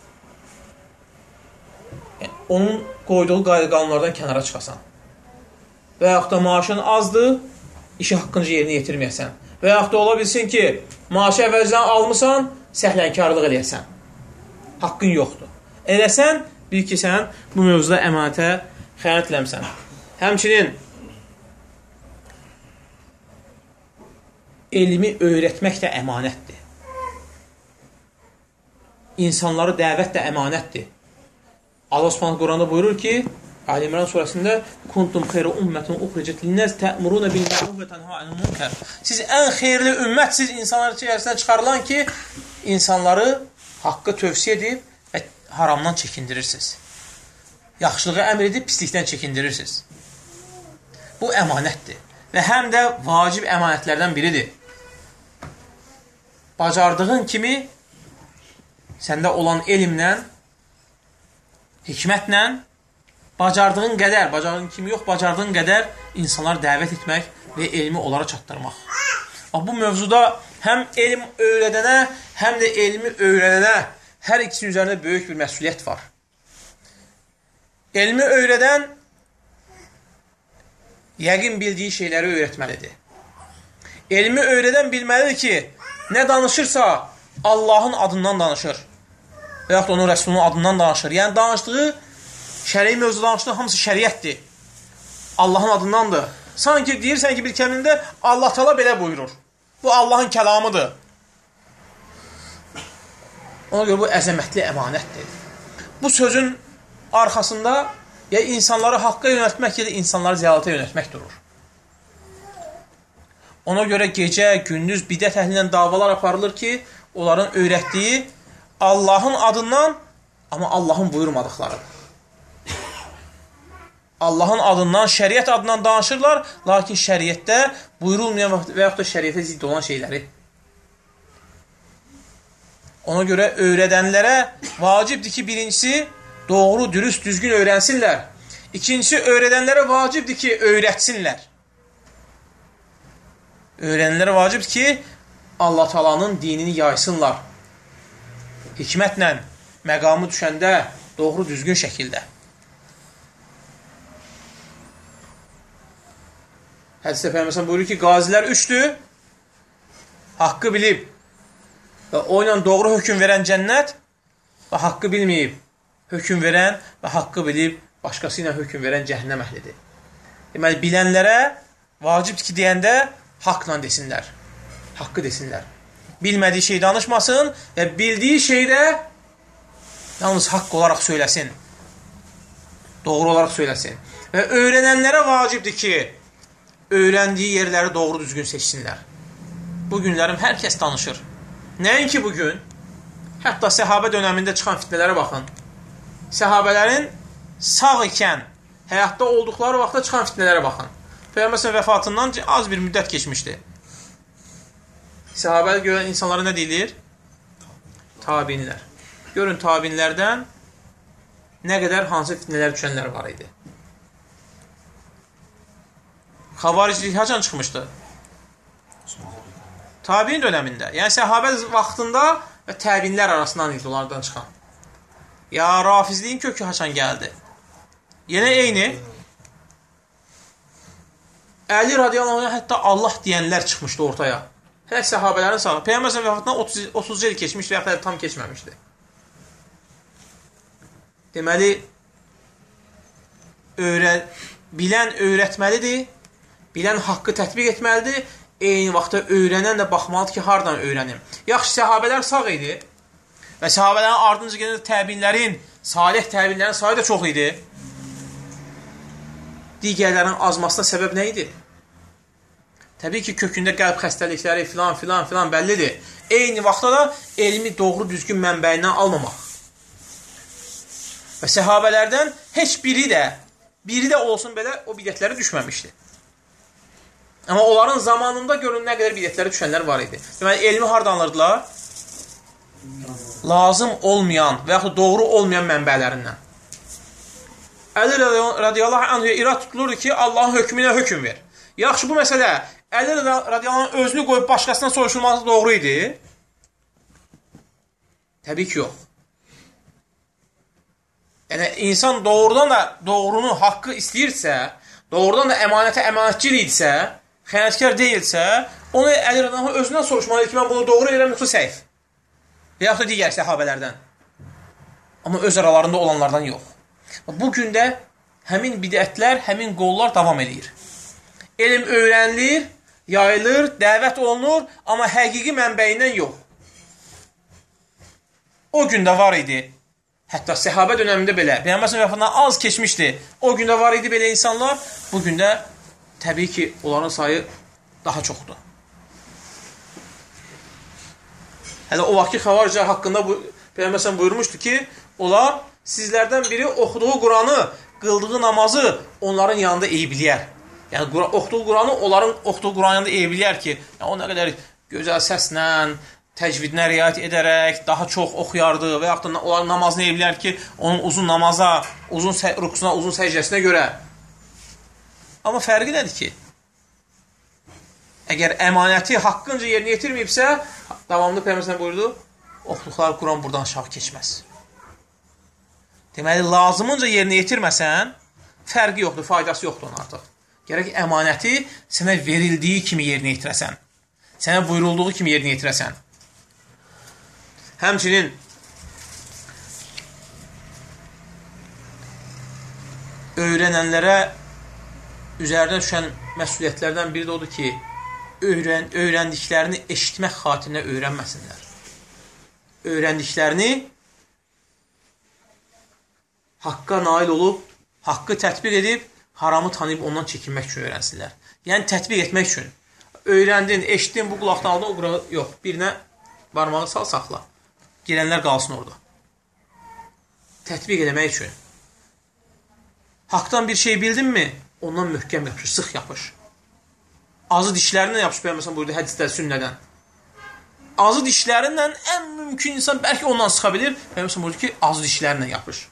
onun qoyduğu qayda qanunlardan kənara çıxasan. Və yaxud da maaşın azdır, işi haqqınca yerinə yetirməyəsən. Və yaxud da ola bilsin ki, maaşı əvvəlcədən almısan, səhlənkarlıq eləyəsən. Haqqın yoxdur. Eləsən, bil ki, sən bu mövzuda əmanətə xəyanət eləmsən. Həmçinin elmi öyrətmək də əmanətdir. İnsanları dəvət də əmanətdir. Allah Subhanahu Quranda buyurur ki, Ali İmran surəsində kuntum xeyra ummetin uxricət linnəs tə'muruna bil ma'ruf və tənha anil munkar. Siz ən xeyirli ümmətsiz insanlar içərisindən çıxarılan ki, insanları haqqı tövsiyə edib və haramdan çəkindirirsiniz. Yaxşılığı əmr edib pislikdən çəkindirirsiniz. Bu əmanətdir və həm də vacib əmanətlərdən biridir. bacardığın kimi səndə olan elmlə, hikmətlə, bacardığın kimi yox, bacardığın qədər insanlar dəvət etmək və elmi onlara çatdırmaq. Bu mövzuda həm elm öyrədənə, həm də elmi öyrənənə hər ikisi üzərində böyük bir məsuliyyət var. Elmi öyrədən yəqin bildiyi şeyləri öyrətməlidir. Elmi öyrədən bilməlidir ki, nə danışırsa Allahın adından danışır və yaxud onun Rəsulunun adından danışır. Yəni, danışdığı, şəri'i mövzuda danışdığı hamısı şəriətdir. Allahın adındandır. Sanki deyirsən ki, bir kəmində Allah Teala belə buyurur. Bu Allahın kəlamıdır. Ona görə bu əzəmətli əmanətdir. Bu sözün arxasında ya insanları haqqa yönəltmək, ya da insanları zəlalata yönəltmək durur. Ona görə gecə, gündüz bidət əhlindən davalar aparılır ki, onların öyrətdiyi Allahın adından, amma Allahın buyurmadıqları. Allahın adından, şəriət adından danışırlar, lakin şəriətdə buyurulmayan və yaxud da şəriətə zidd olan şeyləri. Ona görə öyrədənlərə vacibdir ki, birincisi, doğru, dürüst, düzgün öyrənsinlər. İkincisi, öyrədənlərə vacibdir ki, öyrətsinlər. Öyrənənlərə vacibdir ki, Allah Taala'nın dinini yaysınlar. Hikmətlə, məqamı düşəndə, doğru, düzgün şəkildə. Hədisdə Peyğəmbər buyurur ki, qazilər üçdür, haqqı bilib və o ilə doğru hökm verən cənnət və haqqı bilməyib, hökm verən və haqqı bilib, başqası ilə hökm verən cəhənnəm əhlidir. Deməli, bilənlərə vacibdir ki, deyəndə haqla desinlər, haqqı desinlər. Bilmədiyi şey danışmasın və bildiyi şeydə yalnız haqq olaraq söyləsin, doğru olaraq söyləsin. Və öyrənənlərə vacibdir ki, öyrəndiyi yerləri doğru düzgün seçsinlər. Bu günlərim hər kəs danışır. Nəinki bugün, hətta səhabə dönəmində çıxan fitnələrə baxın. Səhabələrin sağ ikən, həyatda olduqları vaxtda çıxan fitnələrə baxın. Peyğəmbərin vəfatından az bir müddət keçmişdi. Səhabəli görən insanlara nə deyilir? Tabinlər. Görün, tabinlərdən nə qədər hansı fitnələr düşənlər var idi. Xavaricilik haçan çıxmışdı? Tabiin dönəmində. Yəni, səhabə vaxtında və təbinlər arasından idi onlardan çıxan. Ya, rafizliyin kökü haçan gəldi? Yenə eyni. Əli radiyallahu anh, hətta Allah deyənlər çıxmışdı ortaya. Hələ səhabələrin sağ. Peyğəmbərin vəfatından 30 il keçmişdi və yaxud tam keçməmişdi. Deməli, bilən öyrətməlidir, bilən haqqı tətbiq etməlidir, eyni vaxtda öyrənən də baxmalıdır ki, haradan öyrənim. Yaxşı, səhabələr sağ idi və səhabələrin ardınca gələn təbinlərin, salih təbinlərin sayı da çox idi. Digərlərin azmasına səbəb nə idi? Təbii ki, kökündə qəlb xəstəlikləri filan bəllidir. Eyni vaxtda da elmi doğru düzgün mənbəyindən almamaq. Və səhabələrdən heç biri də olsun belə o bidətləri düşməmişdi. Amma onların zamanında görün nə qədər bidətləri düşənlər var idi. Deməli, elmi hardan alırdılar? Lazım olmayan və yaxud doğru olmayan mənbələrindən. Əli radiyallahu anhüyə irad tutulurdu ki, Allahın hökmünə hökm ver. Yaxşı, bu məsələ Əli radiyallahu anh özünü qoyub başqasından soruşulması doğru idi? Təbii ki, yox. Yəni, insan doğrudan da doğrunu, haqqı istəyirsə, doğrudan da əmanətə əmanətçil idisə, xəyanətkar deyilsə, onu Əli radiyallahu anh özündən soruşmalıdır ki, mən bunu doğru edirəm, yoxsa səhv. Və yaxud da digər səhabələrdən. Amma öz aralarında olanlardan yox. Bugün də həmin bidətlər, həmin qollar davam edir. Elm öyrənilir, yayılır, dəvət olunur, amma həqiqi mənbəyindən yox. O gün də var idi. Hətta səhabə dönəmində belə, Peyğəmbərin vəfatından az keçmişdi. O gün də var idi belə insanlar. Bu gün də təbii ki, onların sayı daha çoxdur. Hələ o vaxtki xavaricilər haqqında Peyğəmbər buyurmuşdu ki, onlar sizlərdən biri oxuduğu Quranı, qıldığı namazı onların yanında eybləyər. Yəni, oxuduğu Quranı onların oxuduğu Quranın yanında eybləyər ki, o nə qədər gözəl səslə, təcvidinə riayət edərək daha çox oxuyardı və yaxud da onlar namazını edirlər ki, onun uzun namaza, uzun rükusuna, uzun səcdəsinə görə. Amma fərqi nədir ki? Əgər əmanəti haqqınca yerinə yetirməyibsə, davamlı Peyğəmbər buyurdu, oxuduqları Quran buradan aşağı keçməz. Deməli, lazımınca yerinə yetirməsən, fərqi yoxdur, faydası yoxdur onun artıq. Gərək əmanəti sənə verildiyi kimi yerinə yetirəsən. Sənə buyurulduğu kimi yerinə yetirəsən. Həmçinin öyrənənlərə üzərinə düşən məsuliyyətlərdən biri də odur ki, öyrəndiklərini eşitmək xatirinə öyrənməsinlər. Öyrəndiklərini haqqa nail olub, haqqı tətbiq edib, haramı tanıyıb ondan çəkinmək üçün öyrənsinlər. Yəni, tətbiq etmək üçün. Öyrəndin, eşitdin, bu qulaqdan aldın, o qulağı yox. Birinə barmağı sal, saxla. Girənlər qalsın orada. Tətbiq eləmək üçün. Haqdan bir şey bildin mi? Ondan möhkəm yapış, sıx yapış. Azı dişlərinlə yapış, Peyğəmbər buyurdu hədisdə, sünnədən. Azı dişlərinlə ən mümkün insan bəlkə ondan sıxa bilir. Peyğəmbər buyurdu ki, azı dişlərinlə yapış.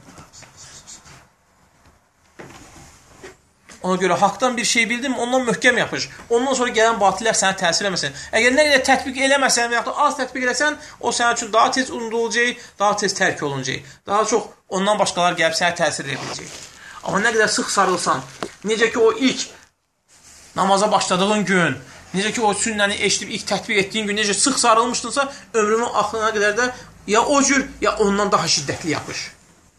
Ona görə haqdan bir şey bildin mi, ondan möhkəm yapış. Ondan sonra gələn batillər sənə təsir eləməsin. Əgər nə qədər tətbiq eləməsən və yaxud da az tətbiq eləsən, o sənin üçün daha tez unudulacaq, daha tez tərk olunacaq. Daha çox ondan başqalar gəlib sənə təsir edəcək. Amma nə qədər sıx sarılsan, necə ki o ilk namaza başladığın gün, necə ki o sünnəni eşidib ilk tətbiq etdiyin gün, necə sıx sarılmışdınsa, ömrünün axırına qədər də ya o cür, ya ondan daha şiddətli yapış.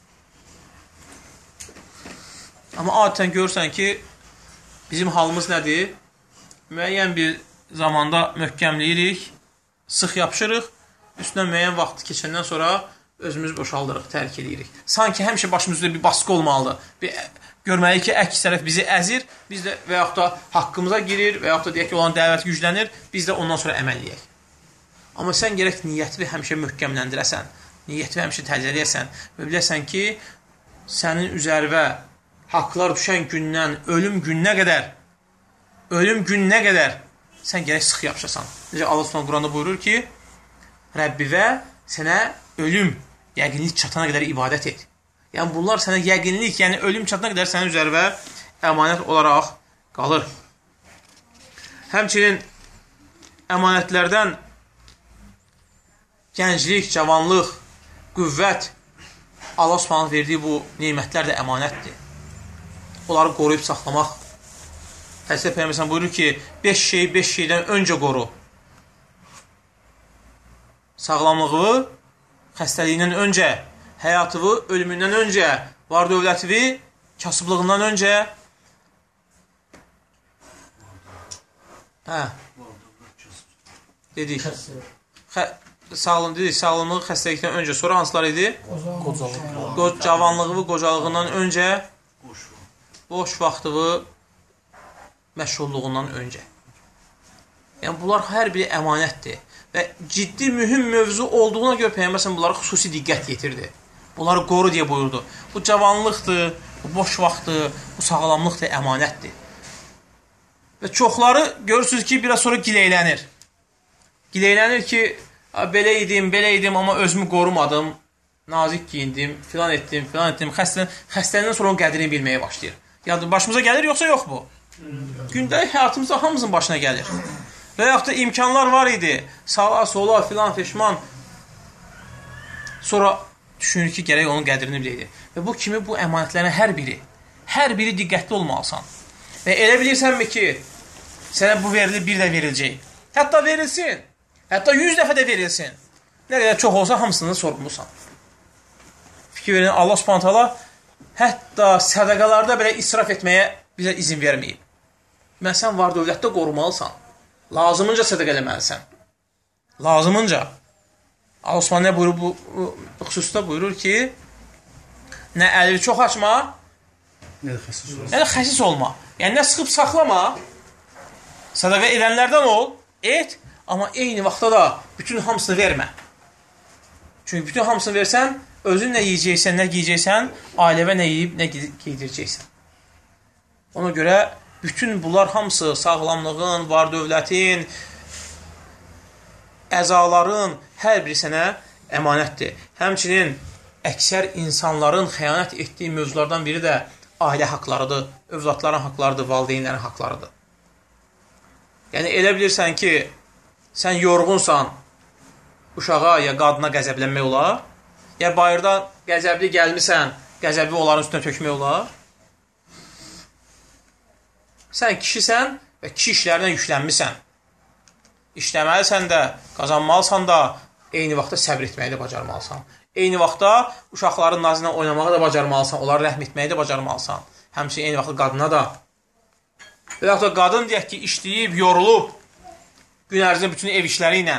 Amma adətən görürsən ki, bizim halımız nədir? Müəyyən bir zamanda möhkəmləyirik, sıx yapışırıq, üstündən müəyyən vaxt keçəndən sonra özümüz boşaldırıq, tərk edirik. Sanki həmişə başımızda bir baskı olmalıdır. Görməliyik ki, əks tərəf bizi əzir, biz də və yaxud da haqqımıza girir və yaxud da deyək ki, olan dəvət güclənir, biz də ondan sonra əməlləyək. Amma sən gərək niyyətini həmişə möhkəmləndirəsən, niyyətini həmişə təzələyəsən və biləsən ki, sənin üzərvə haqlar düşən gündən ölüm gününə qədər sən gərək sıx yapışasan. Necə Allah Subhanahu Quranda buyurur ki, Rəbbivə sənə ölüm, yəqinlik çatana qədər ibadət et. Yəni bunlar sənə yəqinlik, yəni ölüm çatana qədər sənin üzərvə əmanət olaraq qalır. Həmçinin əmanətlərdən gənclik, cavanlıq, qüvvət, Allah Subhanahu verdiyi bu nemətlər də əmanətdir. Onları qoruyub saxlamaq. Hədisdə Peyğəmbər buyurur ki, 5 şeydən öncə qoru. Sağlamlığı, xəstəliyindən öncə, həyatını, ölümündən öncə, var dövlətini, kasıblığından öncə. Dedik. Sağlamlığı, xəstəlikdən öncə. Sonra hansılar idi? Cavanlığı, qocalığından öncə. Boş vaxtığı məşğulluğundan öncə. Yəni, bunlar hər biri əmanətdir. Və ciddi, mühüm mövzu olduğuna görə Peyğəmbər bunlara xüsusi diqqət yetirdi. Bunları qoru deyə buyurdu. Bu cavanlıqdır, bu boş vaxtdır, bu sağlamlıqdır, əmanətdir. Və çoxları görürsünüz ki, biraz sonra gileylənir. Gileylənir ki, belə idim, amma özümü qorumadım, nazik giyindim, filan etdim, xəstəliyindən sonra onun qədrini bilməyə başlayır. Yəni, başımıza gəlir, yoxsa yox bu? Gündəlik həyatımızda hamımızın başına gəlir. Və yaxud da imkanlar var idi, sağa, sola, filan, feşman. Sonra düşünür ki, gərək onun qədrini biləydi. Və bu kimi bu əmanətlərin hər biri diqqətli olmalısan. Və elə bilirsənmi ki, sənə bu verilir, bir də veriləcək. Hətta verilsin, hətta 100 dəfə də verilsin. Nə qədər çox olsa, hamısını sorumlusan. Fikir verin, Allah Subhanahu taala hətta sədaqalarda belə israf etməyə bizə izin verməyib. Sən var dövlətdə qorumalısan. Lazımınca sədaqə eləməlisən. Lazımınca. Allah Subhanahu nə buyurur bu xüsusda buyurur ki, nə əlini çox açma, nə də xəsis olma. Yəni nə sıxıb saxlama, sədaqə edənlərdən ol, et, amma eyni vaxtda da bütün hamısını vermə. Çünki bütün hamısını versən, özün nə yiyəcəksən, nə giyəcəksən, ailəvə nə yiyib, nə giydirəcəksən. Ona görə bütün bunlar hamısı sağlamlığın, var dövlətin, əzaların hər biri sənə əmanətdir. Həmçinin əksər insanların xəyanət etdiyi mövzulardan biri də ailə haqlarıdır, övladların haqlarıdır, valideynlərin haqlarıdır. Yəni, elə bilirsən ki, sən yorğunsan, uşağa ya qadına qəzəblənmək olar, ya bayırdan qəzəbli gəlmirsən, qəzəbli onların üstünə tökmək olar. Sən kişisən və kişi işlərinə yüklənmirsən. İşləməlisən də, qazanmalısan da, eyni vaxtda səbr etməyi də bacarmalısan. Eyni vaxtda uşaqların nazı ilə oynamağı da bacarmalısan, onları rəhm etməyi də bacarmalısan. Həmçinin eyni vaxtda qadına da. Və yaxud da qadın deyək ki, işləyib, yorulub, gün ərzində bütün ev işləri ilə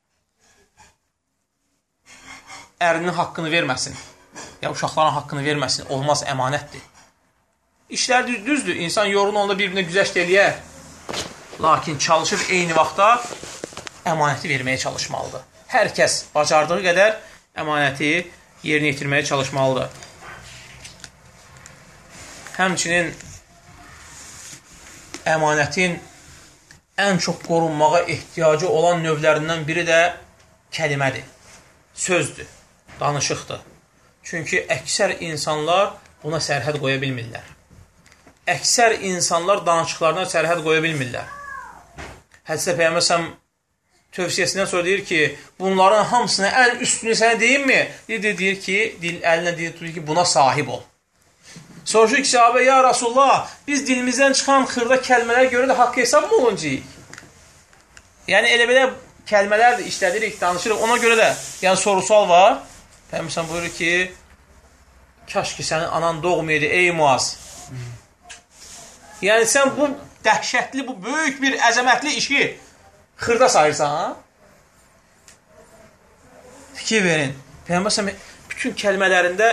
ərinin haqqını verməsin, ya uşaqların haqqını verməsin, olmaz, əmanətdir. İşlər düzdür, insan yorğun onda bir-birinə güzəşt eləyər, lakin çalışıb eyni vaxtda əmanəti verməyə çalışmalıdır. Hər kəs bacardığı qədər əmanəti yerinə yetirməyə çalışmalıdır. Həmçinin əmanətin ən çox qorunmağa ehtiyacı olan növlərindən biri də kəlimədir, sözdür, danışıqdır. Çünki əksər insanlar buna sərhəd qoya bilmirlər. Əksər insanlar danışıqlarına sərhəd qoya bilmirlər. Hədisdə Peyğəmbər tövsiyəsindən sonra deyir ki, bunların hamısına ən üstünü sənə deyim mi? Deyir ki, əlinə deyir ki, buna sahib ol. Soruşur ki, sahabə, ya Rasulullah, biz dilimizdən çıxan xırda kəlmələrə görə də haqq hesab mı oluncayıq? Yəni, elə belə kəlmələr də işlədirik, danışırıq, ona görə də, yəni soru-sual var. Peyğəmbər buyurur ki, kaş ki, sənin anan doğmayaydı, ey Muaz. Yəni, sən bu dəhşətli, bu böyük bir əzəmətli işi xırda sayırsan, ha? Fikir verin. Peyğəmbər bütün kəlmələrində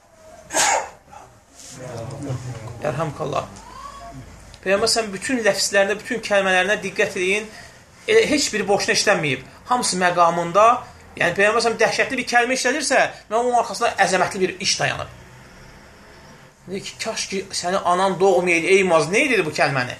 Ərhamkallah. Peyğəmbər bütün ləfslərində, bütün kəlmələrində diqqət edin. Heç biri boşuna işlənməyib. Hamısı məqamında, yəni Peyğəmbər dəhşətli bir kəlmə işlədirsə, və onun arxasında əzəmətli bir iş dayanıb. Deyir ki, kaş ki, səni anan doğmayaydı, ey Muaz. Nə edir bu kəlməni?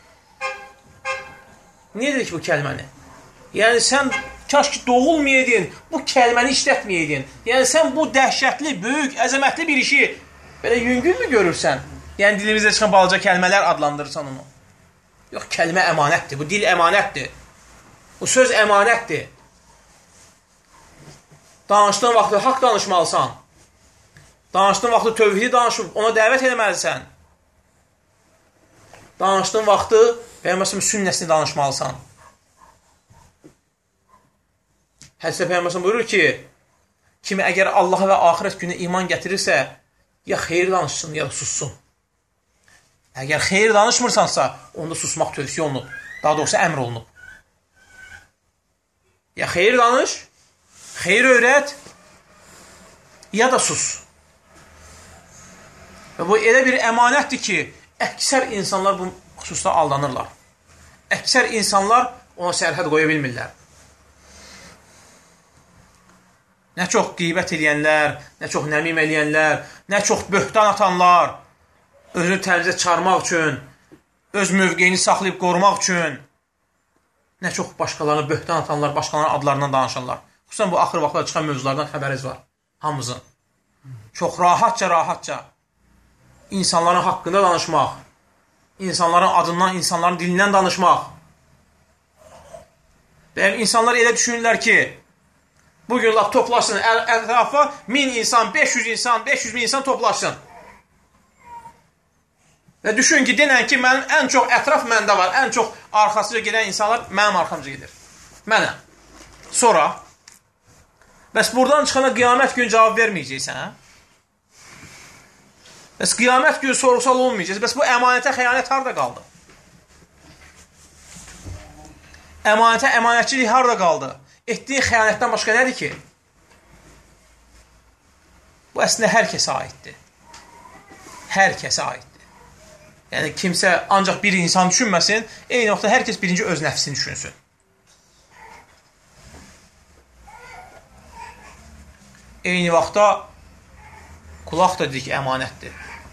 Niyə dedik bu kəlməni? Yəni, sən kaş ki, doğulmayaydın, bu kəlməni işlətməyaydın. Yəni, sən bu dəhşətli, böyük, əzəmətli bir işi belə yüngül mü görürsən? Yəni, dilimizdə çıxan balaca kəlmələr adlandırırsan onu. Yox, kəlmə əmanətdir, bu dil əmanətdir. Bu söz əmanətdir. Danışdığın vaxtı haqq danışmalısan. Danışdığın vaxtı tövhidi danışıb, ona dəvət eləməlisən. Danışdığın vaxtı Peyğəmbər sünnəsini danışmalısan. Hədisdə Peyğəmbər buyurur ki, kimi əgər Allaha və axirət günə iman gətirirsə, ya xeyir danışsın, ya da sussun. Əgər xeyir danışmırsansa, onda susmaq tövsiyə olunub. Daha doğrusu əmr olunub. Ya xeyir danış, xeyir öyrət, ya da sus. Və bu elə bir əmanətdir ki, əksər insanlar bu xüsusda aldanırlar. Əksər insanlar ona sərhəd qoya bilmirlər. Nə çox qeybət edənlər, nə çox nəmim edənlər, nə çox böhtan atanlar, özünü təmizə çıxarmaq üçün, öz mövqeyini saxlayıb qorumaq üçün, nə çox başqalarına böhtan atanlar, başqalarının adlarından danışanlar. Xüsusən bu axır vaxtlarda çıxan mövzulardan xəbəriniz var. Hamımızın. Çox rahatca insanların haqqında danışmaq, insanların adından, insanların dilindən danışmaq. Və insanlar elə düşünürlər ki, bugün laf toplaşsın, ətrafa 1000 insan, 500 insan, 500 bin insan toplaşsın. Və düşün ki, denən ki, mənim ən çox ətraf məndə var, ən çox arxasıca gedən insanlar mənim arxamca gedir. Mənəm. Sonra, bəs buradan çıxana qiyamət günü cavab verməyəcəksən, hə? Bəs qiyamət günü sorğu-sual olmayacaq. Bəs bu əmanətə xəyanət harada qaldı? Əmanətə əmanətçilik harada qaldı? Etdiyin xəyanətdən başqa nədir ki? Bu əslində hər kəsə aiddir. Hər kəsə aiddir. Yəni, kimsə ancaq bir insan düşünməsin, eyni vaxtda hər kəs birinci öz nəfsini düşünsün. Eyni vaxtda qulaq da dedik əmanətdir.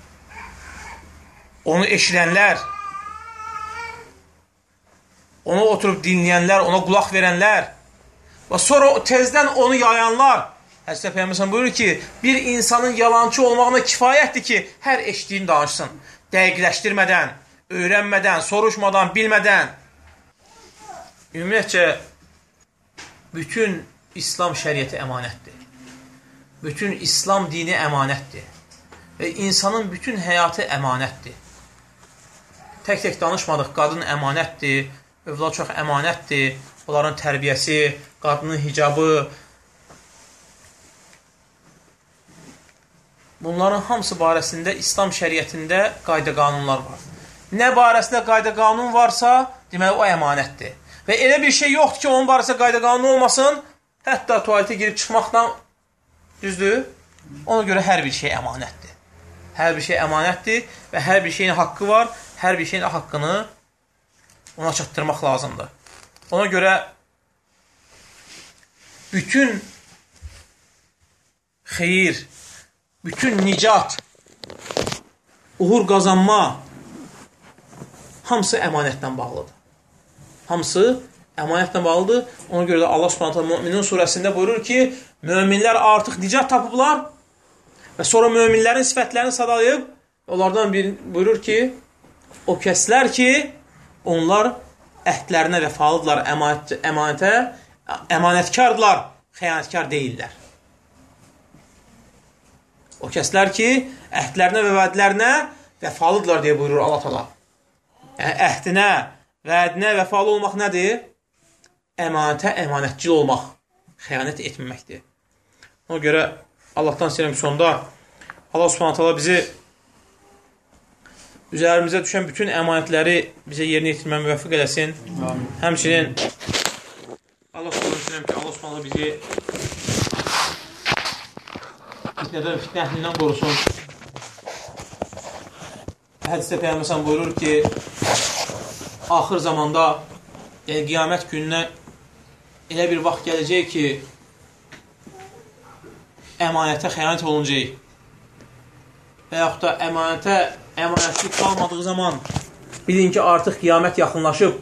Onu eşidənlər, onu oturub dinləyənlər, ona qulaq verənlər, Və sonra tezdən onu yayanlar, Həzrəti Peyğəmbər buyurur ki, bir insanın yalancı olmağına kifayətdir ki, hər eşitdiyini danışsın. Dəqiqləşdirmədən, öyrənmədən, soruşmadan, bilmədən. Ümumiyyətcə, bütün İslam şəriəti əmanətdir. Bütün İslam dini əmanətdir. Və insanın bütün həyatı əmanətdir. Tək-tək danışmadıq, qadın əmanətdir, övlad çox əmanətdir, onların tərbiyəsi, qadının hicabı. Bunların hamısı barəsində İslam şəriətində qayda-qanunlar var. Nə barəsində qayda-qanun varsa, deməli o əmanətdir. Və elə bir şey yoxdur ki, onun barəsində qayda-qanun olmasın, hətta tualetə girib çıxmaqdan, düzdür? Ona görə hər bir şey əmanətdir. Hər bir şey əmanətdir və hər bir şeyin haqqı var, hər bir şeyin haqqını ona çatdırmaq lazımdır. Ona görə bütün xeyir, bütün nicat, uğur qazanma hamısı əmanətlə bağlıdır. Hamısı əmanətlə bağlıdır. Ona görə də Allah Subhanahu Müminun surəsində buyurur ki, möminlər artıq nicat tapıblar və sonra möminlərin sifətlərini sadalayıb, onlardan buyurur ki, o kəslər ki, onlar əhdlərinə vəfalıdırlar, əmanətkardırlar, xəyanətkar deyirlər. O kəslər ki, əhdlərinə və vədlərinə vəfalıdırlar deyə buyurur Allah Teala. Yəni, əhdinə, vədinə vəfalı olmaq nədir? Əmanətə əmanətcil olmaq, xəyanət etməkdir. Ona görə Allahdan istəyirəm ki, sonda Allah Subhanahu taala bizi üzərimizə düşən bütün əmanətləri bizə yerinə yetirməyə müvəffəq eləsin. Həmçinin Allah Subhanahu bizi fitnə əhlindən qorusun. Hədisdə Peyğəmbər buyurur ki, axır zamanda, yəni qiyamət gününə elə bir vaxt gələcək ki, əmanətə xəyanət olunacaq və yaxud da əmanətlik qalmadığı zaman bilin ki, artıq qiyamət yaxınlaşıb.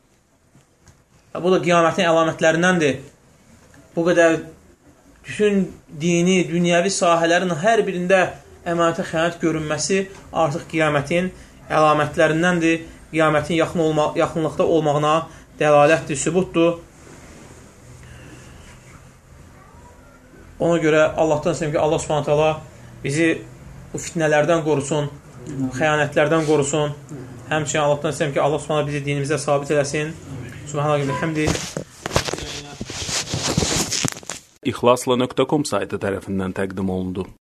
Bu da qiyamətin əlamətlərindəndir. Bu qədər bütün dini, dünyəvi sahələrin hər birində əmanətə xəyanət görünməsi artıq qiyamətin əlamətlərindəndir. Qiyamətin yaxınlıqda olmağına dəlalətdir, sübutdur. Ona görə Allahdan istəyirəm ki, Allah Subhanahu taala bizi bu fitnələrdən qorusun, xəyanətlərdən qorusun. Həmçinin Allahdan istəyirəm ki, Allah Subhanahu bizi dinimizə sabit eləsin. Subhanallah və bihamdihi. İxlasla.com saytı tərəfindən təqdim olundu.